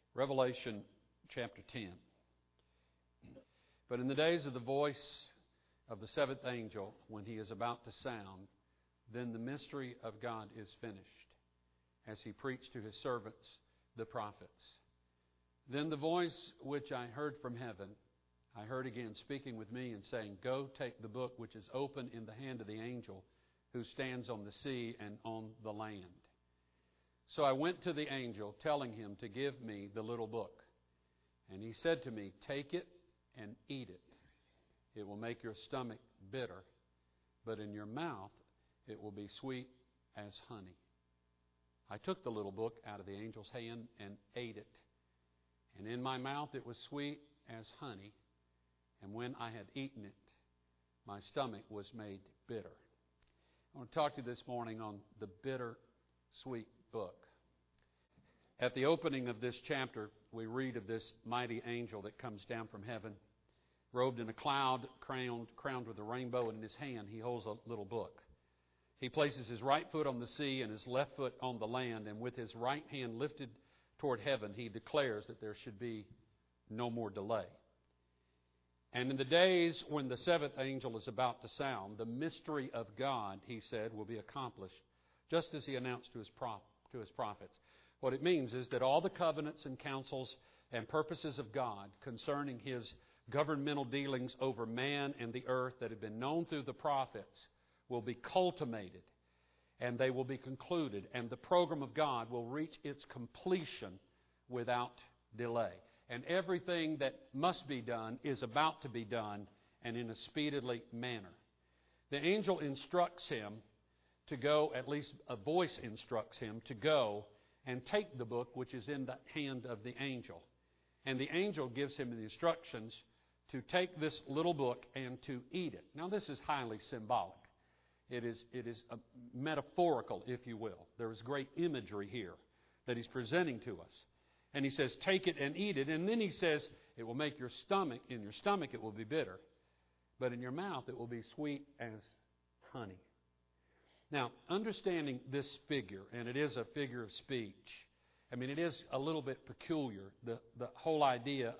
Revelation chapter 10. But in the days of the voice of the seventh angel, when he is about to sound, then the mystery of God is finished, as he preached to his servants, the prophets. Then the voice which I heard from heaven, I heard again speaking with me and saying, Go, take the book which is open in the hand of the angel who stands on the sea and on the land. So I went to the angel, telling him to give me the little book. And he said to me, Take it and eat it. It will make your stomach bitter, but in your mouth it will be sweet as honey. I took the little book out of the angel's hand and ate it. And in my mouth it was sweet as honey. And when I had eaten it, my stomach was made bitter. I want to talk to you this morning on the bitter-sweet book. At the opening of this chapter, we read of this mighty angel that comes down from heaven, robed in a cloud, crowned with a rainbow, and in his hand he holds a little book. He places his right foot on the sea and his left foot on the land, and with his right hand lifted toward heaven, he declares that there should be no more delay. And in the days when the seventh angel is about to sound, the mystery of God, he said, will be accomplished, just as he announced to his prophets. What it means is that all the covenants and counsels and purposes of God concerning his governmental dealings over man and the earth that have been known through the prophets will be culminated, and they will be concluded, and the program of God will reach its completion without delay. And everything that must be done is about to be done, and in a speedily manner. The angel instructs him to go, at least a voice instructs him to go and take the book which is in the hand of the angel. And the angel gives him the instructions to take this little book and to eat it. Now this is highly symbolic. It is metaphorical, if you will. There is great imagery here that he's presenting to us. And he says, take it and eat it. And then he says, it will make your stomach, in your stomach it will be bitter, but in your mouth it will be sweet as honey. Now, understanding this figure, and it is a figure of speech, I mean, it is a little bit peculiar, the whole idea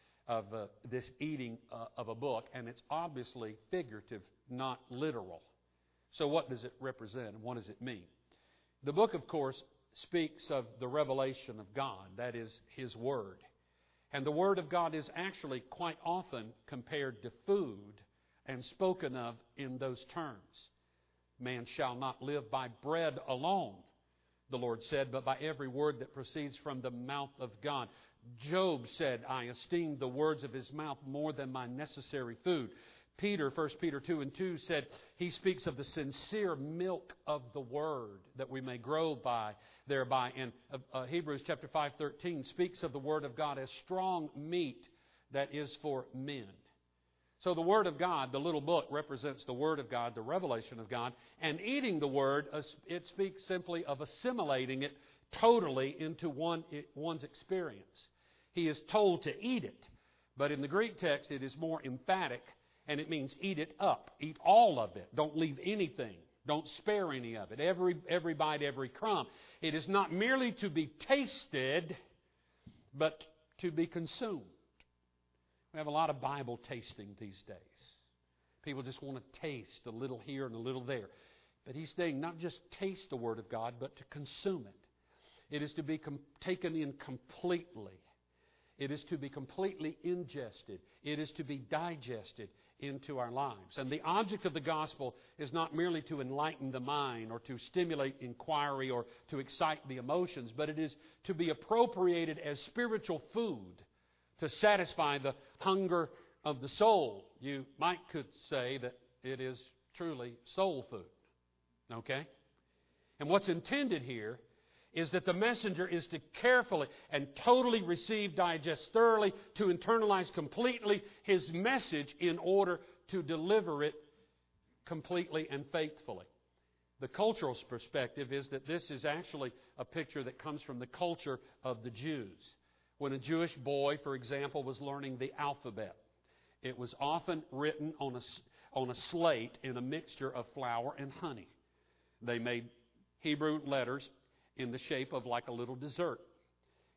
of this eating of a book, and it's obviously figurative, not literal. So what does it represent, and what does it mean? The book, of course, speaks of the revelation of God, that is His Word. And the Word of God is actually quite often compared to food and spoken of in those terms. Man shall not live by bread alone, the Lord said, but by every word that proceeds from the mouth of God. Job said, I esteem the words of his mouth more than my necessary food. Peter, 1 Peter 2 and 2 said, he speaks of the sincere milk of the Word that we may grow by thereby. And Hebrews chapter 5:13 speaks of the Word of God as strong meat that is for men. So the Word of God, the little book, represents the Word of God, the revelation of God. And eating the Word, it speaks simply of assimilating it totally into one's experience. He is told to eat it. But in the Greek text, it is more emphatic. And it means eat it up. Eat all of it. Don't leave anything. Don't spare any of it. Every bite, every crumb. It is not merely to be tasted, but to be consumed. We have a lot of Bible tasting these days. People just want to taste a little here and a little there. But he's saying not just taste the Word of God, but to consume it. It is to be taken in completely. It is to be completely ingested. It is to be digested into our lives. And the object of the gospel is not merely to enlighten the mind or to stimulate inquiry or to excite the emotions, but it is to be appropriated as spiritual food to satisfy the hunger of the soul. You could say that it is truly soul food. Okay? And what's intended here is that the messenger is to carefully and totally receive, digest thoroughly, to internalize completely his message in order to deliver it completely and faithfully. The cultural perspective is that this is actually a picture that comes from the culture of the Jews. When a Jewish boy, for example, was learning the alphabet, it was often written on a slate in a mixture of flour and honey. They made Hebrew letters in the shape of like a little dessert.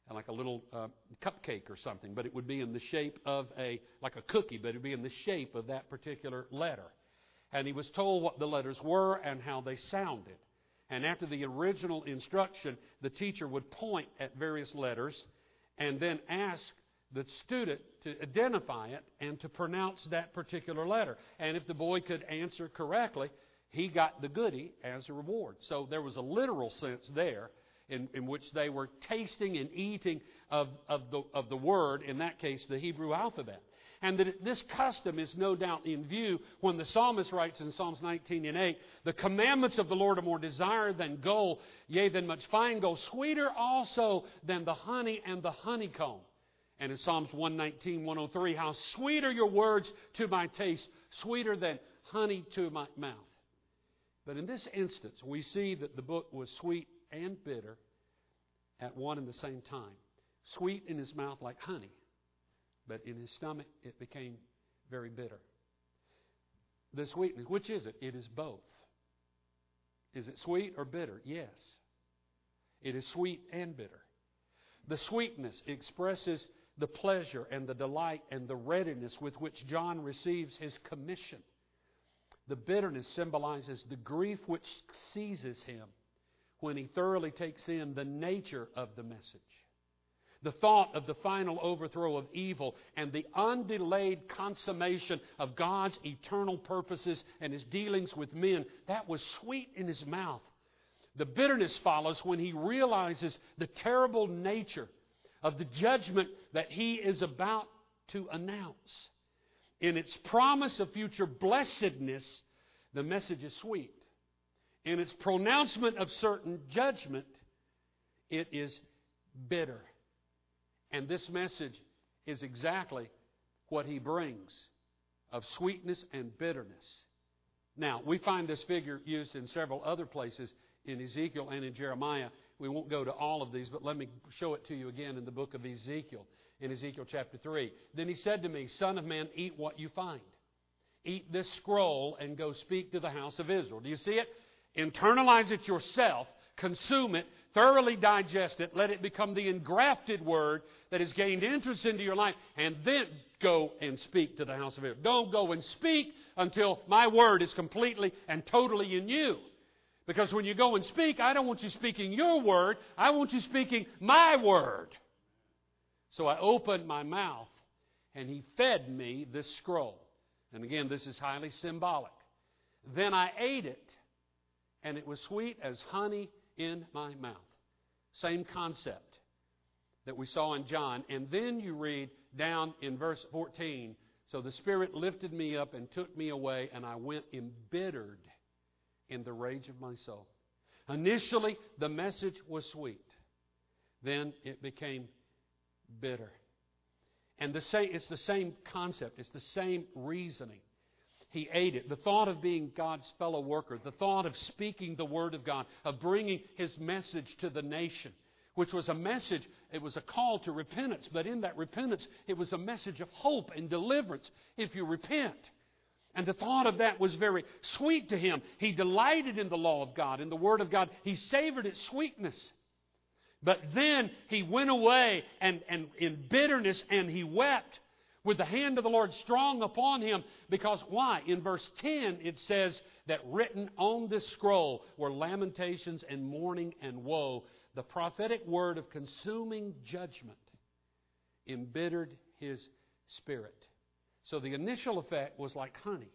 like a little cupcake or something, but it would be in the shape of like a cookie, but it would be in the shape of that particular letter. And he was told what the letters were and how they sounded. And after the original instruction, the teacher would point at various letters and then ask the student to identify it and to pronounce that particular letter. And if the boy could answer correctly, he got the goodie as a reward. So there was a literal sense there in which they were tasting and eating of the word, in that case, the Hebrew alphabet. And that this custom is no doubt in view when the psalmist writes in Psalms 19 and 8, the commandments of the Lord are more desired than gold, yea, than much fine gold, sweeter also than the honey and the honeycomb. And in Psalms 119, 103, how sweet are your words to my taste, sweeter than honey to my mouth. But in this instance, we see that the book was sweet and bitter at one and the same time. Sweet in his mouth like honey, but in his stomach it became very bitter. The sweetness, which is it? It is both. Is it sweet or bitter? Yes. It is sweet and bitter. The sweetness expresses the pleasure and the delight and the readiness with which John receives his commission. The bitterness symbolizes the grief which seizes him when he thoroughly takes in the nature of the message. The thought of the final overthrow of evil and the undelayed consummation of God's eternal purposes and His dealings with men, that was sweet in his mouth. The bitterness follows when he realizes the terrible nature of the judgment that he is about to announce. In its promise of future blessedness, the message is sweet. In its pronouncement of certain judgment, it is bitter. And this message is exactly what he brings, of sweetness and bitterness. Now, we find this figure used in several other places in Ezekiel and in Jeremiah. We won't go to all of these, but let me show it to you again in the book of Ezekiel, in Ezekiel chapter 3. Then he said to me, Son of man, eat what you find. Eat this scroll and go speak to the house of Israel. Do you see it? Internalize it yourself, consume it, thoroughly digest it, let it become the engrafted word that has gained entrance into your life, and then go and speak to the house of Israel. Don't go and speak until my word is completely and totally in you. Because when you go and speak, I don't want you speaking your word, I want you speaking my word. So I opened my mouth, and he fed me this scroll. And again, this is highly symbolic. Then I ate it, and it was sweet as honey in my mouth. Same concept that we saw in John. And then you read down in verse 14, so the Spirit lifted me up and took me away, and I went embittered in the rage of my soul. Initially, the message was sweet. Then it became bitter. And it's the same concept. It's the same reasoning. He ate it. The thought of being God's fellow worker, the thought of speaking the Word of God, of bringing His message to the nation, which was a message, it was a call to repentance, but in that repentance, it was a message of hope and deliverance if you repent. And the thought of that was very sweet to him. He delighted in the law of God, in the Word of God. He savored its sweetness. But then he went away and in bitterness, and he wept with the hand of the Lord strong upon him. Because why? In verse 10 it says that written on this scroll were lamentations and mourning and woe. The prophetic word of consuming judgment embittered his spirit. So the initial effect was like honey.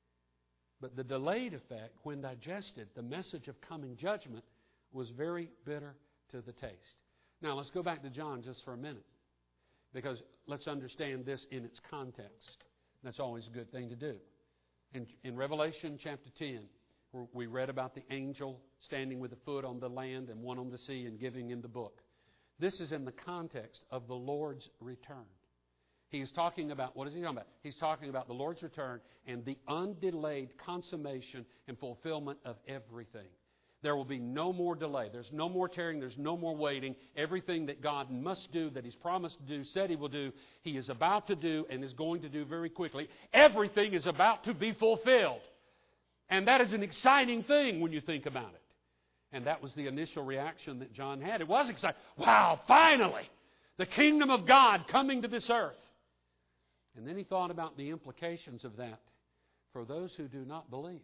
But the delayed effect, when digested, the message of coming judgment, was very bitter to the taste. Now let's go back to John just for a minute, because let's understand this in its context. That's always a good thing to do. In Revelation chapter 10, we read about the angel standing with a foot on the land and one on the sea and giving in the book. This is in the context of the Lord's return. He's talking about, what is he talking about? He's talking about the Lord's return and the undelayed consummation and fulfillment of everything. There will be no more delay. There's no more tarrying. There's no more waiting. Everything that God must do, that He's promised to do, said He will do, He is about to do and is going to do very quickly. Everything is about to be fulfilled. And that is an exciting thing when you think about it. And that was the initial reaction that John had. It was exciting. Wow, finally! The kingdom of God coming to this earth. And then he thought about the implications of that for those who do not believe.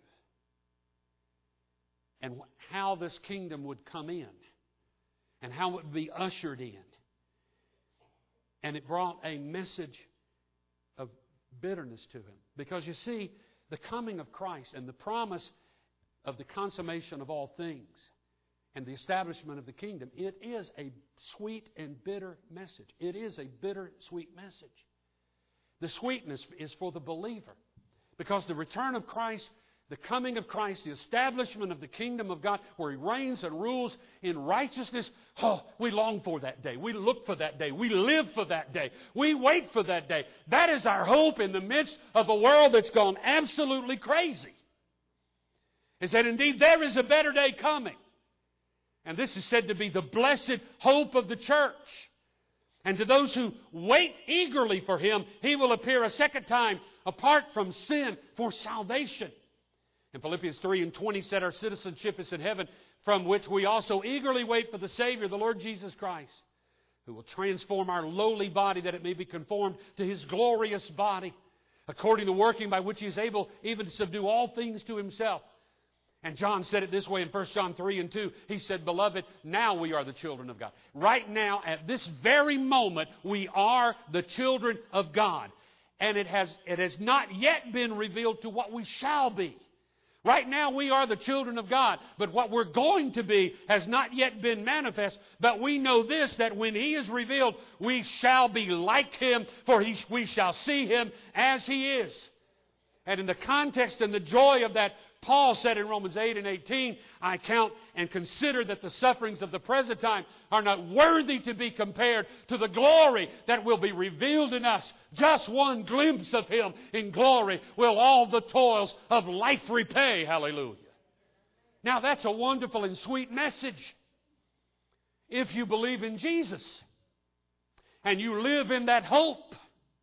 And how this kingdom would come in. And how it would be ushered in. And it brought a message of bitterness to him. Because you see, the coming of Christ and the promise of the consummation of all things and the establishment of the kingdom, it is a sweet and bitter message. It is a bitter, sweet message. The sweetness is for the believer. Because the return of Christ, the coming of Christ, the establishment of the kingdom of God, where He reigns and rules in righteousness, we long for that day. We look for that day. We live for that day. We wait for that day. That is our hope in the midst of a world that's gone absolutely crazy. Is that indeed there is a better day coming. And this is said to be the blessed hope of the church. And to those who wait eagerly for Him, He will appear a second time apart from sin for salvation. And Philippians 3:20 said our citizenship is in heaven, from which we also eagerly wait for the Savior, the Lord Jesus Christ, who will transform our lowly body that it may be conformed to His glorious body, according to the working by which He is able even to subdue all things to Himself. And John said it this way in 1 John 3:2. He said, Beloved, now we are the children of God. Right now, at this very moment, we are the children of God. And it has not yet been revealed to what we shall be. Right now we are the children of God, but what we're going to be has not yet been manifest. But we know this, that when He is revealed, we shall be like Him, for we shall see Him as He is. And in the context and the joy of that, Paul said in Romans 8:18, I count and consider that the sufferings of the present time are not worthy to be compared to the glory that will be revealed in us. Just one glimpse of Him in glory will all the toils of life repay. Hallelujah. Now that's a wonderful and sweet message. If you believe in Jesus and you live in that hope.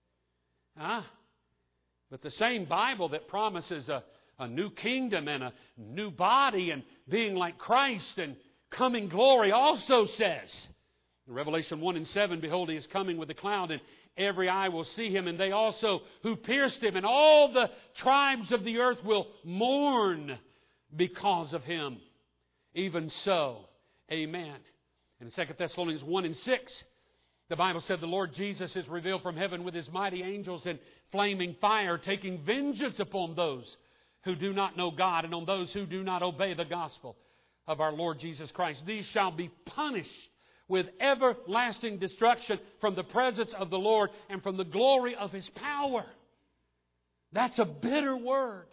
But the same Bible that promises a new kingdom and a new body and being like Christ and coming glory also says, in Revelation 1:7, Behold, He is coming with a cloud, and every eye will see Him, and they also who pierced Him, and all the tribes of the earth will mourn because of Him. Even so, amen. And in 2 Thessalonians 1:6, the Bible said the Lord Jesus is revealed from heaven with His mighty angels in flaming fire, taking vengeance upon those who do not know God and on those who do not obey the gospel of our Lord Jesus Christ. These shall be punished with everlasting destruction from the presence of the Lord and from the glory of His power. That's a bitter word.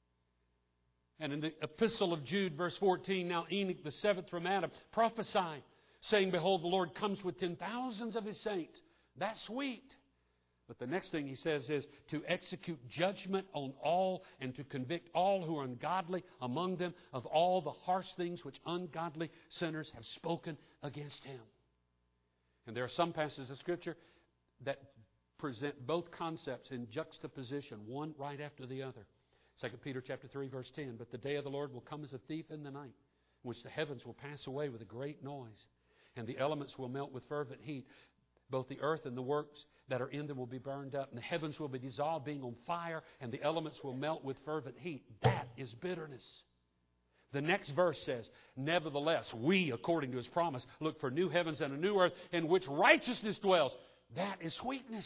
And in the epistle of Jude, verse 14, Now Enoch, the seventh from Adam, prophesied, saying, Behold, the Lord comes with 10,000s of His saints. That's sweet. But the next thing he says is to execute judgment on all and to convict all who are ungodly among them of all the harsh things which ungodly sinners have spoken against Him. And there are some passages of Scripture that present both concepts in juxtaposition, one right after the other. 2 Peter chapter 3, verse 10, But the day of the Lord will come as a thief in the night, in which the heavens will pass away with a great noise, and the elements will melt with fervent heat. Both the earth and the works that are in them will be burned up, and the heavens will be dissolved, being on fire, and the elements will melt with fervent heat. That is bitterness. The next verse says, Nevertheless, we, according to His promise, look for new heavens and a new earth in which righteousness dwells. That is sweetness.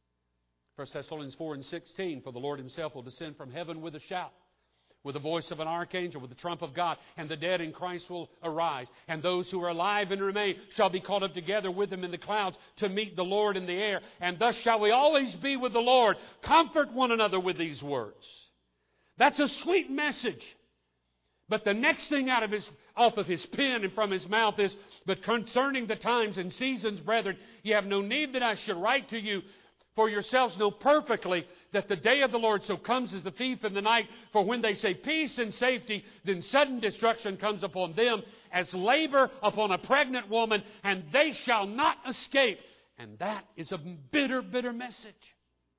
1 Thessalonians 4:16, For the Lord Himself will descend from heaven with a shout, with the voice of an archangel, with the trump of God, and the dead in Christ will arise. And those who are alive and remain shall be caught up together with Him in the clouds to meet the Lord in the air. And thus shall we always be with the Lord. Comfort one another with these words. That's a sweet message. But the next thing off of His pen and from His mouth is, But concerning the times and seasons, brethren, ye have no need that I should write to you, for yourselves know perfectly that the day of the Lord so comes as the thief in the night. For when they say peace and safety, then sudden destruction comes upon them as labor upon a pregnant woman, and they shall not escape. And that is a bitter, bitter message.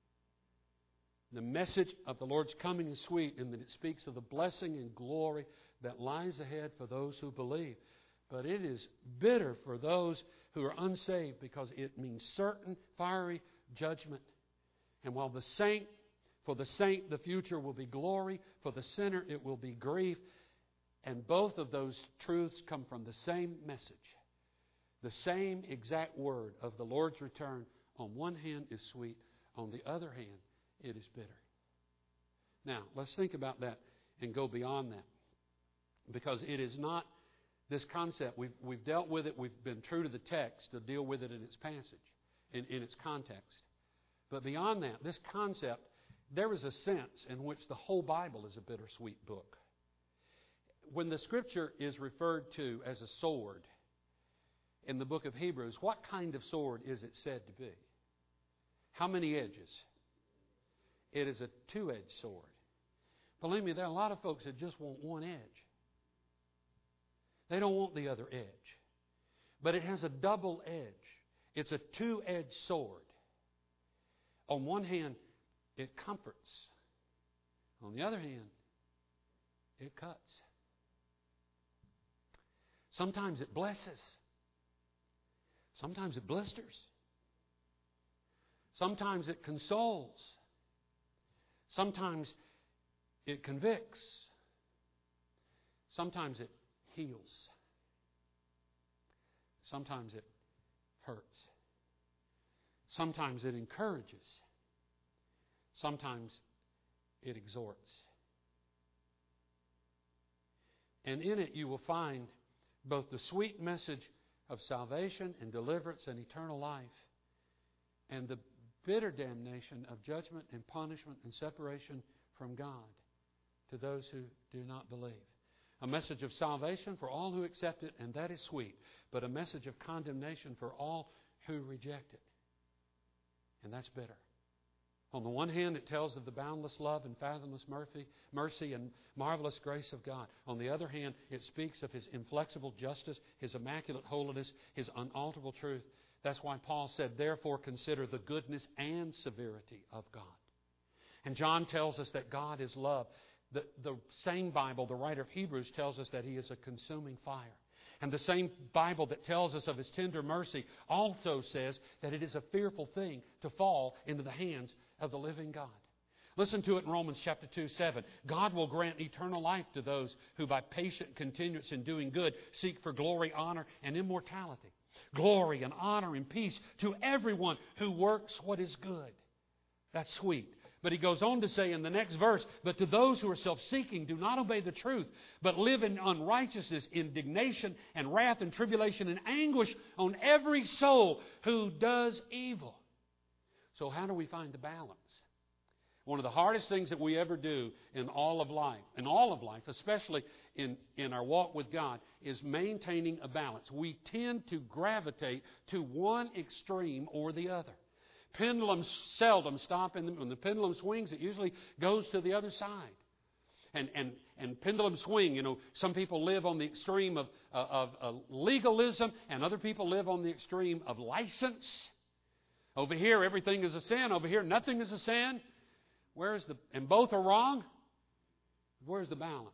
The message of the Lord's coming is sweet in that it speaks of the blessing and glory that lies ahead for those who believe. But it is bitter for those who are unsaved, because it means certain fiery judgment. And while for the saint, the future will be glory. For the sinner, it will be grief. And both of those truths come from the same message. The same exact word of the Lord's return, on one hand, is sweet. On the other hand, it is bitter. Now, let's think about that and go beyond that. Because it is not this concept. We've dealt with it. We've been true to the text to deal with it in its passage, in its context. But beyond that, this concept, there is a sense in which the whole Bible is a bittersweet book. When the Scripture is referred to as a sword in the book of Hebrews, what kind of sword is it said to be? How many edges? It is a two-edged sword. Believe me, there are a lot of folks that just want one edge. They don't want the other edge. But it has a double edge. It's a two-edged sword. On one hand, it comforts. On the other hand, it cuts. Sometimes it blesses. Sometimes it blisters. Sometimes it consoles. Sometimes it convicts. Sometimes it heals. Sometimes it hurts. Sometimes it encourages. Sometimes it exhorts. And in it you will find both the sweet message of salvation and deliverance and eternal life, and the bitter damnation of judgment and punishment and separation from God to those who do not believe. A message of salvation for all who accept it, and that is sweet, but a message of condemnation for all who reject it. And that's bitter. On the one hand, it tells of the boundless love and fathomless mercy and marvelous grace of God. On the other hand, it speaks of His inflexible justice, His immaculate holiness, His unalterable truth. That's why Paul said, therefore consider the goodness and severity of God. And John tells us that God is love. The same Bible, the writer of Hebrews, tells us that He is a consuming fire. And the same Bible that tells us of His tender mercy also says that it is a fearful thing to fall into the hands of the living God. Listen to it in Romans chapter 2:7. God will grant eternal life to those who by patient continuance in doing good seek for glory, honor, and immortality. Glory and honor and peace to everyone who works what is good. That's sweet. But he goes on to say in the next verse, but to those who are self-seeking, do not obey the truth, but live in unrighteousness, indignation, and wrath, and tribulation, and anguish on every soul who does evil. So how do we find the balance? One of the hardest things that we ever do in all of life, especially in our walk with God, is maintaining a balance. We tend to gravitate to one extreme or the other. Pendulums seldom stop. When the pendulum swings, it usually goes to the other side. And pendulum swing, some people live on the extreme of legalism, and other people live on the extreme of license. Over here, everything is a sin. Over here, nothing is a sin. And both are wrong. Where's the balance?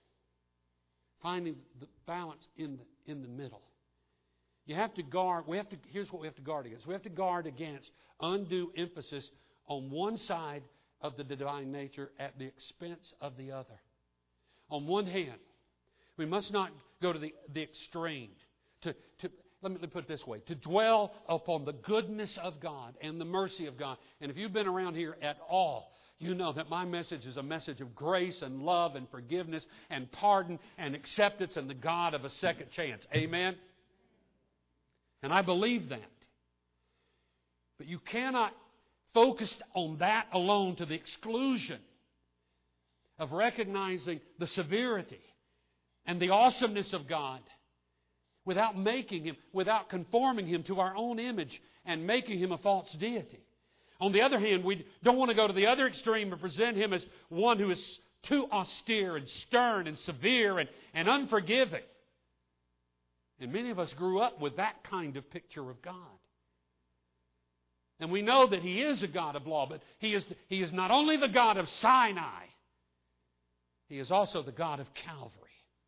Finding the balance in the middle. You have to guard. Here's what we have to guard against. We have to guard against undue emphasis on one side of the divine nature at the expense of the other. On one hand, we must not go to the extreme. Let me put it this way: to dwell upon the goodness of God and the mercy of God. And if you've been around here at all, you know that my message is a message of grace and love and forgiveness and pardon and acceptance and the God of a second chance. Amen? And I believe that. But you cannot focus on that alone to the exclusion of recognizing the severity and the awesomeness of God without conforming Him to our own image and making Him a false deity. On the other hand, we don't want to go to the other extreme and present Him as one who is too austere and stern and severe and unforgiving. And many of us grew up with that kind of picture of God. And we know that He is a God of law, but He is not only the God of Sinai, He is also the God of Calvary.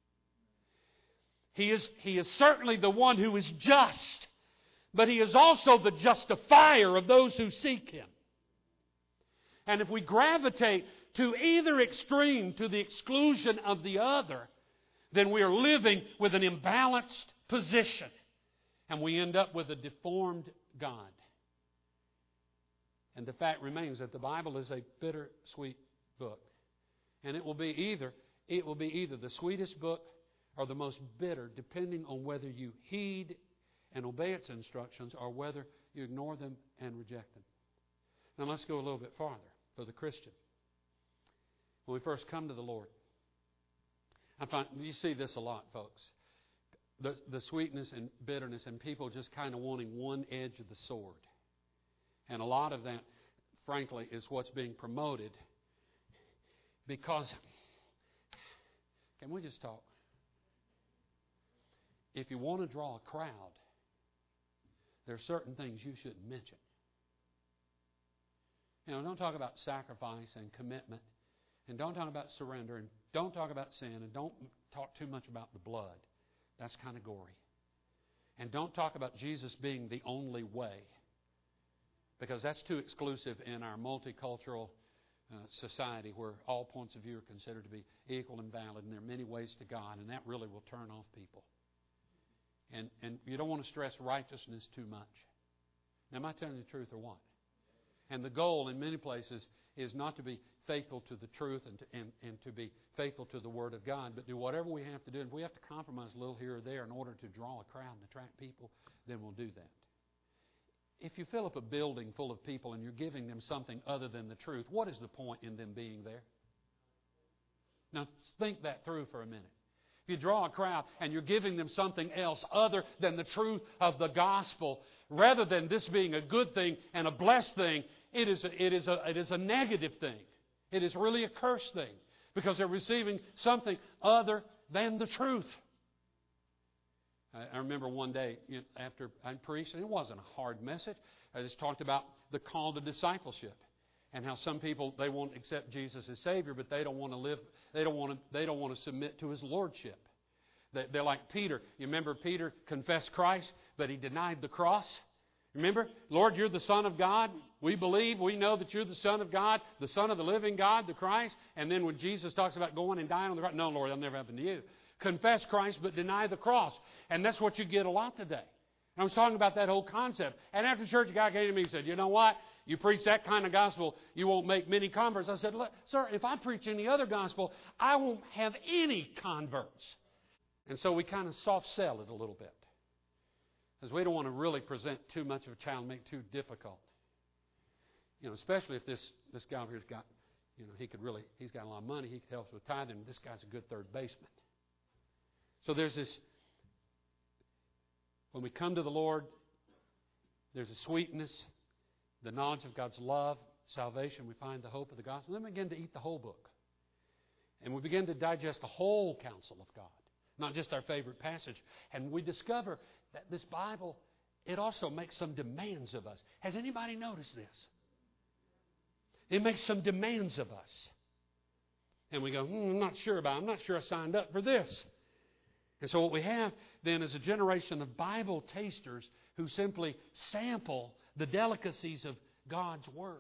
He is certainly the one who is just, but He is also the justifier of those who seek Him. And if we gravitate to either extreme, to the exclusion of the other, then we are living with an imbalanced position. And we end up with a deformed God. And the fact remains that the Bible is a bittersweet book. And it will be either the sweetest book or the most bitter, depending on whether you heed and obey its instructions or whether you ignore them and reject them. Now let's go a little bit farther for the Christian. When we first come to the Lord, I find you see this a lot, folks. The sweetness and bitterness and people just kind of wanting one edge of the sword. And a lot of that, frankly, is what's being promoted. Because, can we just talk? If you want to draw a crowd, there are certain things you shouldn't mention. You know, don't talk about sacrifice and commitment. And don't talk about surrender. And don't talk about sin. And don't talk too much about the blood. That's kind of gory. And don't talk about Jesus being the only way. Because that's too exclusive in our multicultural society where all points of view are considered to be equal and valid. And there are many ways to God. And that really will turn off people. And you don't want to stress righteousness too much. Now, am I telling you the truth or what? And the goal in many places is not to be faithful to the truth and to be faithful to the Word of God, but do whatever we have to do. And if we have to compromise a little here or there in order to draw a crowd and attract people, then we'll do that. If you fill up a building full of people and you're giving them something other than the truth, what is the point in them being there? Now, think that through for a minute. If you draw a crowd and you're giving them something else other than the truth of the gospel, rather than this being a good thing and a blessed thing, it is a negative thing. It is really a cursed thing because they're receiving something other than the truth. I remember one day after I preached, and it wasn't a hard message. I just talked about the call to discipleship and how some people, they won't accept Jesus as Savior, but they don't want to live. They don't want to submit to His lordship. They're like Peter. You remember Peter confessed Christ, but he denied the cross. Remember, Lord, you're the Son of God. We believe, we know that you're the Son of God, the Son of the living God, the Christ. And then when Jesus talks about going and dying on the cross, no, Lord, that'll never happen to you. Confess Christ, but deny the cross. And that's what you get a lot today. And I was talking about that whole concept. And after church, a guy came to me and said, you know what? You preach that kind of gospel, you won't make many converts. I said, look, sir, if I preach any other gospel, I won't have any converts. And so we kind of soft sell it a little bit. Because we don't want to really present too much of a challenge, make it too difficult. You know, especially if this guy over here's got, you know, he's got a lot of money, he could help us with tithing, and this guy's a good third baseman. So there's this, when we come to the Lord, there's a sweetness, the knowledge of God's love, salvation, we find the hope of the gospel. Then we begin to eat the whole book. And we begin to digest the whole counsel of God, not just our favorite passage. And we discover that this Bible, it also makes some demands of us. Has anybody noticed this? It makes some demands of us. And we go, I'm not sure about it. I'm not sure I signed up for this. And so what we have then is a generation of Bible tasters who simply sample the delicacies of God's Word.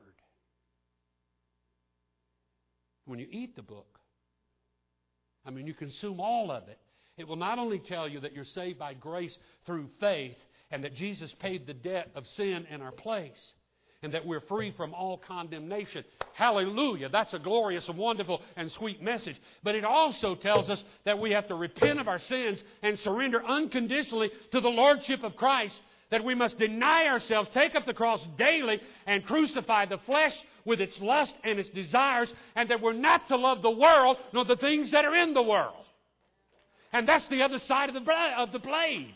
When you eat the book, I mean, you consume all of it. It will not only tell you that you're saved by grace through faith and that Jesus paid the debt of sin in our place and that we're free from all condemnation. Hallelujah. That's a glorious and wonderful and sweet message. But it also tells us that we have to repent of our sins and surrender unconditionally to the Lordship of Christ, that we must deny ourselves, take up the cross daily, and crucify the flesh with its lust and its desires, and that we're not to love the world nor the things that are in the world. And that's the other side of the blade.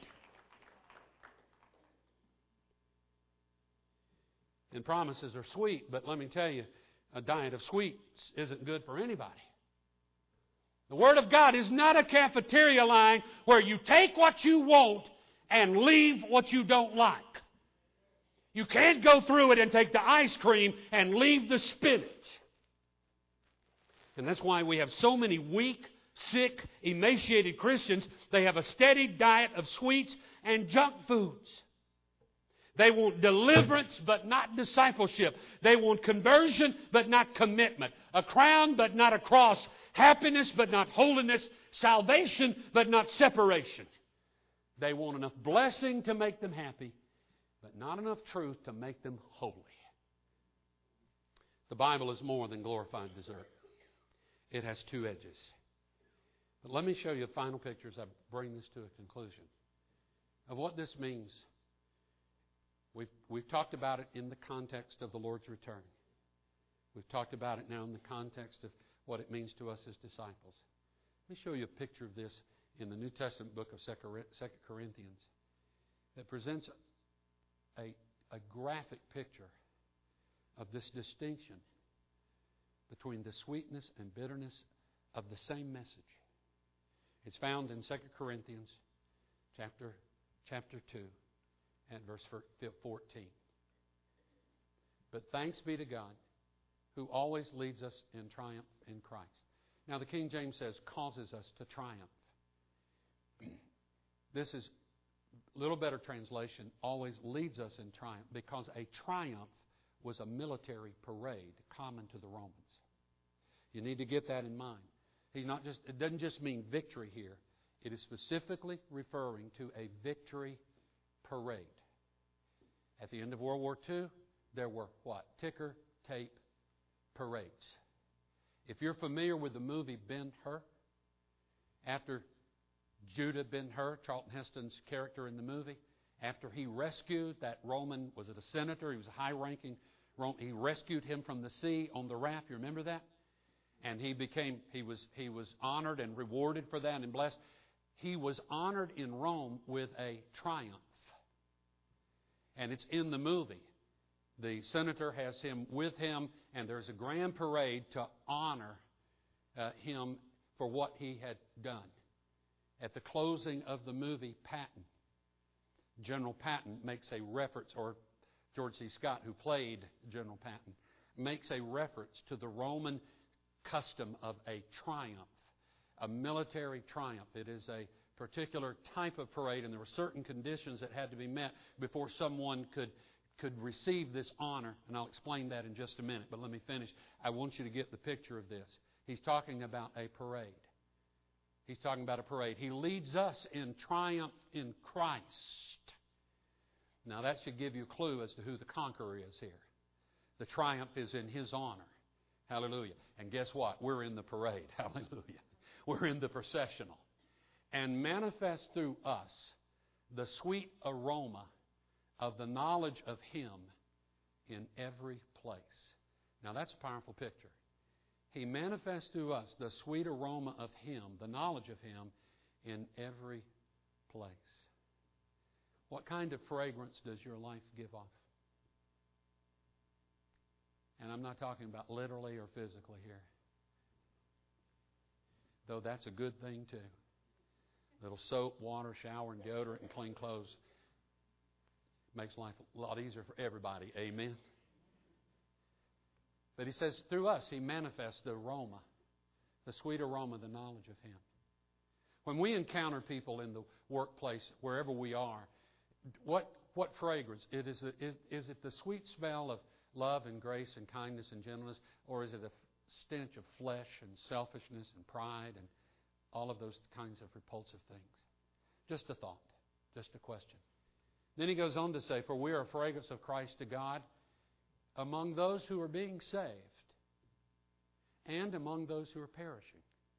And promises are sweet, but let me tell you, a diet of sweets isn't good for anybody. The Word of God is not a cafeteria line where you take what you want and leave what you don't like. You can't go through it and take the ice cream and leave the spinach. And that's why we have so many weak sick, emaciated Christians, they have a steady diet of sweets and junk foods. They want deliverance, but not discipleship. They want conversion, but not commitment. A crown, but not a cross. Happiness, but not holiness. Salvation, but not separation. They want enough blessing to make them happy, but not enough truth to make them holy. The Bible is more than glorified dessert. It has two edges. But let me show you a final picture as I bring this to a conclusion of what this means. We've talked about it in the context of the Lord's return. We've talked about it now in the context of what it means to us as disciples. Let me show you a picture of this in the New Testament book of 2 Corinthians that presents a graphic picture of this distinction between the sweetness and bitterness of the same message. It's found in 2 Corinthians chapter 2 and verse 14. But thanks be to God who always leads us in triumph in Christ. Now the King James says causes us to triumph. This is a little better translation, always leads us in triumph, because a triumph was a military parade common to the Romans. You need to get that in mind. It doesn't just mean victory here. It is specifically referring to a victory parade. At the end of World War II, there were what? Ticker tape parades. If you're familiar with the movie Ben-Hur, after Judah Ben-Hur, Charlton Heston's character in the movie, after he rescued that Roman, was it a senator? He was a high-ranking Roman. He rescued him from the sea on the raft. You remember that? And he was honored and rewarded for that and blessed. He was honored in Rome with a triumph. And it's in the movie. The senator has him with him, and there's a grand parade to honor him for what he had done. At the closing of the movie, Patton, General Patton makes a reference, or George C. Scott, who played General Patton, makes a reference to the Roman custom of a triumph, a military triumph. It is a particular type of parade, and there were certain conditions that had to be met before someone could receive this honor, and I'll explain that in just a minute, but let me finish. I want you to get the picture of this. He's talking about a parade. He's talking about a parade. He leads us in triumph in Christ. Now that should give you a clue as to who the conqueror is here. The triumph is in His honor. Hallelujah. And guess what? We're in the parade. Hallelujah. We're in the processional. And manifest through us the sweet aroma of the knowledge of Him in every place. Now that's a powerful picture. He manifests through us the sweet aroma of Him, the knowledge of Him, in every place. What kind of fragrance does your life give off? And I'm not talking about literally or physically here. Though that's a good thing too. Little soap, water, shower, and deodorant, and clean clothes makes life a lot easier for everybody. Amen? But He says, through us, He manifests the aroma, the sweet aroma, the knowledge of Him. When we encounter people in the workplace, wherever we are, what fragrance? Is it the sweet smell of love and grace and kindness and gentleness, or is it a stench of flesh and selfishness and pride and all of those kinds of repulsive things? Just a thought, just a question. Then he goes on to say, for we are a fragrance of Christ to God among those who are being saved and among those who are perishing.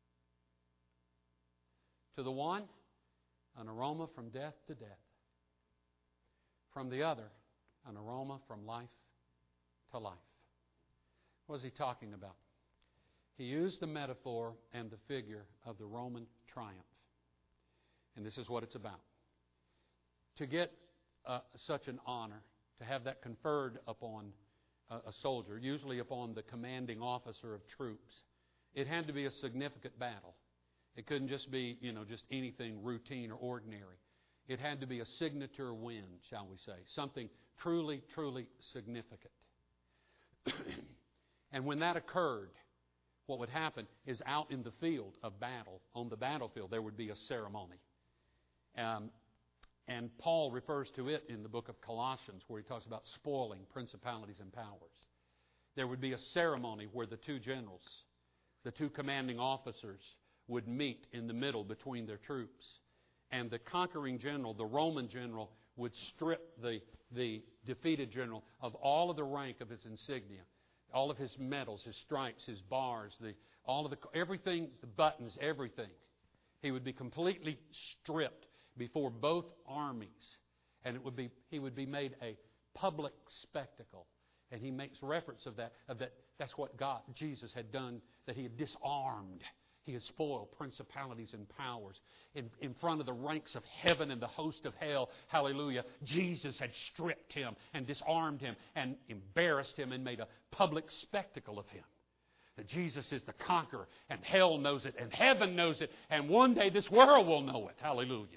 To the one, an aroma from death to death. From the other, an aroma from life to life. What is he talking about? He used the metaphor and the figure of the Roman triumph. And this is what it's about. To get such an honor, to have that conferred upon a soldier, usually upon the commanding officer of troops, it had to be a significant battle. It couldn't just be, just anything routine or ordinary. It had to be a signature win, shall we say. Something truly, truly significant. And when that occurred, what would happen is out in the field of battle, on the battlefield, there would be a ceremony. And Paul refers to it in the book of Colossians, where he talks about spoiling principalities and powers. There would be a ceremony where the two generals, the two commanding officers, would meet in the middle between their troops. And the conquering general, the Roman general, would strip the defeated general of all of the rank of his insignia, all of his medals, his stripes, his bars, everything, the buttons, everything. He would be completely stripped before both armies, and he would be made a public spectacle. And he makes reference of that. That's what Jesus had done, that he had disarmed. He had spoiled principalities and powers. In front of the ranks of heaven and the host of hell, hallelujah, Jesus had stripped him and disarmed him and embarrassed him and made a public spectacle of him. That Jesus is the conqueror, and hell knows it, and heaven knows it, and one day this world will know it. Hallelujah.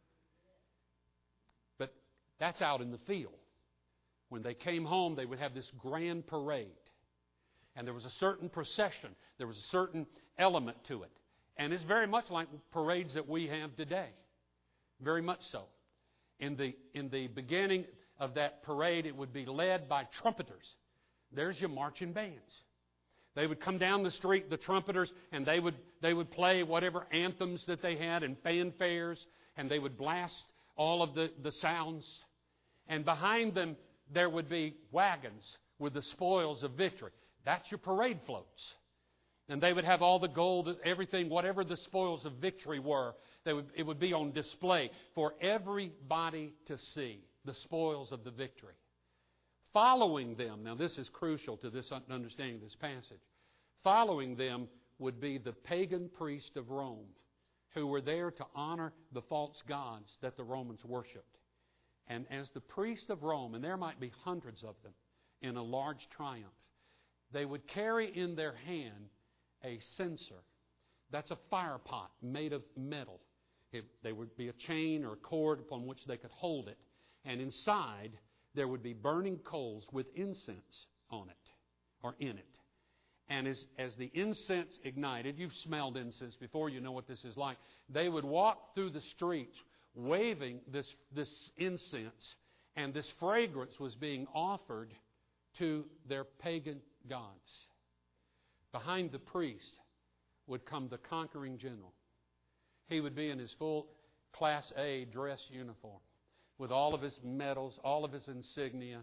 But that's out in the field. When they came home, they would have this grand parade. And there was a certain procession. There was a certain element to it. And it's very much like parades that we have today. Very much so. In the beginning of that parade, it would be led by trumpeters. There's your marching bands. They would come down the street, the trumpeters, and they would play whatever anthems that they had and fanfares, and they would blast all of the sounds. And behind them, there would be wagons with the spoils of victory. That's your parade floats. And they would have all the gold, everything, whatever the spoils of victory were, it would be on display for everybody to see, the spoils of the victory. Following them, now this is crucial to this understanding of this passage, following them would be the pagan priest of Rome, who were there to honor the false gods that the Romans worshipped. And as the priest of Rome, and there might be hundreds of them in a large triumph, they would carry in their hand a censer. That's a fire pot made of metal. There would be a chain or a cord upon which they could hold it. And inside, there would be burning coals with incense on it, or in it. And as the incense ignited, you've smelled incense before, you know what this is like. They would walk through the streets waving this incense, and this fragrance was being offered to their pagan gods. Behind the priest would come the conquering general. He would be in his full Class A dress uniform with all of his medals, all of his insignia.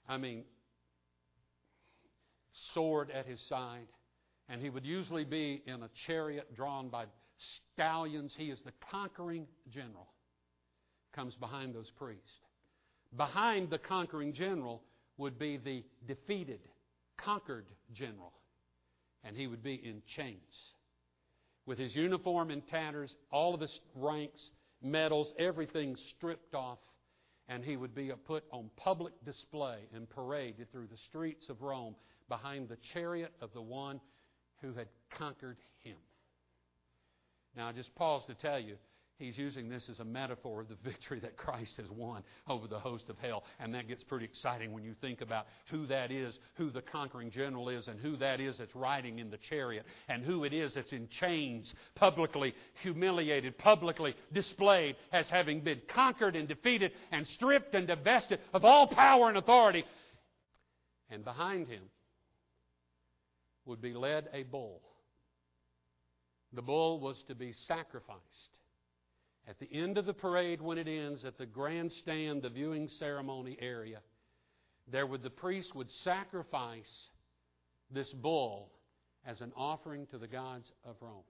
Sword at his side. And he would usually be in a chariot drawn by stallions. He is the conquering general. Comes behind those priests. Behind the conquering general would be the defeated, conquered general. And he would be in chains. With his uniform in tatters, all of his ranks, medals, everything stripped off. And he would be put on public display and paraded through the streets of Rome behind the chariot of the one who had conquered him. Now, I just pause to tell you, he's using this as a metaphor of the victory that Christ has won over the host of hell. And that gets pretty exciting when you think about who that is, who the conquering general is, and who that is that's riding in the chariot, and who it is that's in chains, publicly humiliated, publicly displayed as having been conquered and defeated and stripped and divested of all power and authority. And behind him would be led a bull. The bull was to be sacrificed. At the end of the parade, when it ends, at the grandstand, the viewing ceremony area, the priest would sacrifice this bull as an offering to the gods of Rome.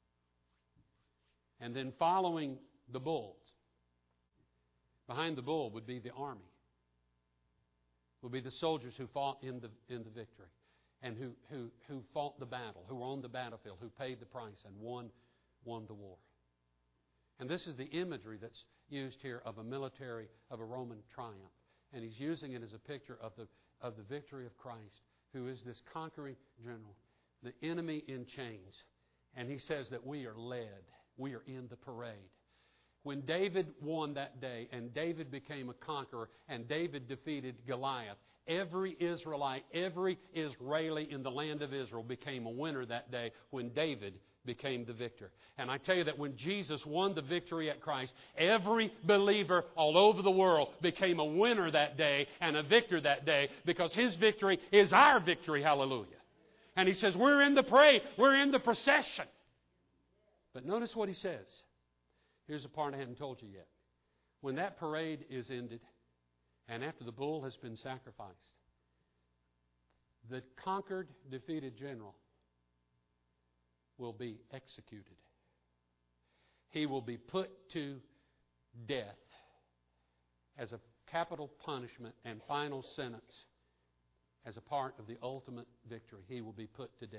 And then following the bulls, behind the bull would be the army. Would be the soldiers who fought in the victory. And who fought the battle, who were on the battlefield, who paid the price and won the war. And this is the imagery that's used here of a Roman triumph. And he's using it as a picture of the victory of Christ, who is this conquering general, the enemy in chains. And he says that we are led. We are in the parade. When David won that day, and David became a conqueror, and David defeated Goliath, Every Israelite, every Israeli in the land of Israel became a winner that day when David became the victor. And I tell you that when Jesus won the victory at Christ, every believer all over the world became a winner that day and a victor that day, because His victory is our victory. Hallelujah. And He says, we're in the parade, we're in the procession. But notice what He says. Here's the part I haven't told you yet. When that parade is ended, and after the bull has been sacrificed, the conquered, defeated general will be executed. He will be put to death as a capital punishment and final sentence as a part of the ultimate victory. He will be put to death.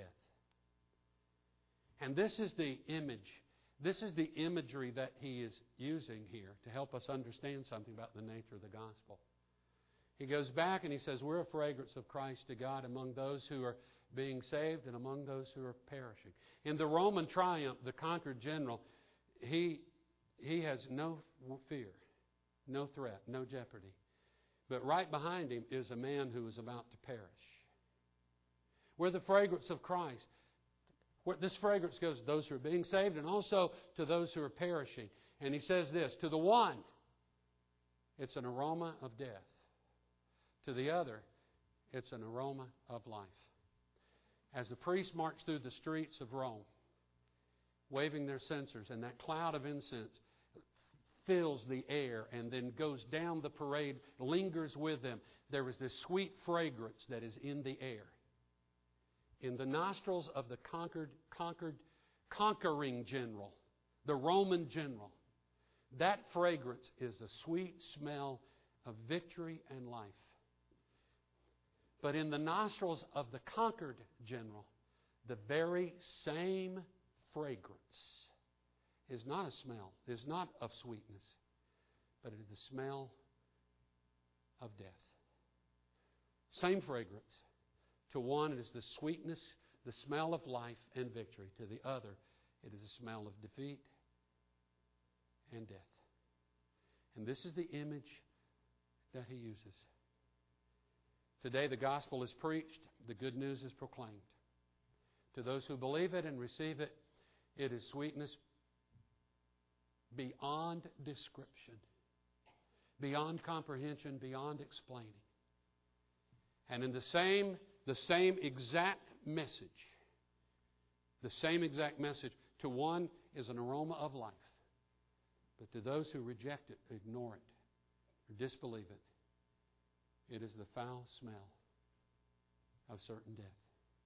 And this is the image, this is the imagery that he is using here to help us understand something about the nature of the gospel. He goes back and he says, we're a fragrance of Christ to God among those who are being saved and among those who are perishing. In the Roman triumph, the conquered general, he has no fear, no threat, no jeopardy. But right behind him is a man who is about to perish. We're the fragrance of Christ. This fragrance goes to those who are being saved and also to those who are perishing. And he says this, to the one, it's an aroma of death. To the other, it's an aroma of life. As the priests march through the streets of Rome, waving their censers, and that cloud of incense fills the air and then goes down the parade, lingers with them, there is this sweet fragrance that is in the air. In the nostrils of the conquering general, the Roman general, that fragrance is the sweet smell of victory and life. But in the nostrils of the conquered general, the very same fragrance is not a smell, is not of sweetness, but it is the smell of death. Same fragrance. To one, it is the sweetness, the smell of life and victory. To the other, it is the smell of defeat and death. And this is the image that he uses. Today the gospel is preached, the good news is proclaimed. To those who believe it and receive it, it is sweetness beyond description, beyond comprehension, beyond explaining. And in the same exact message, to one is an aroma of life. But to those who reject it, ignore it, or disbelieve it, it is the foul smell of certain death.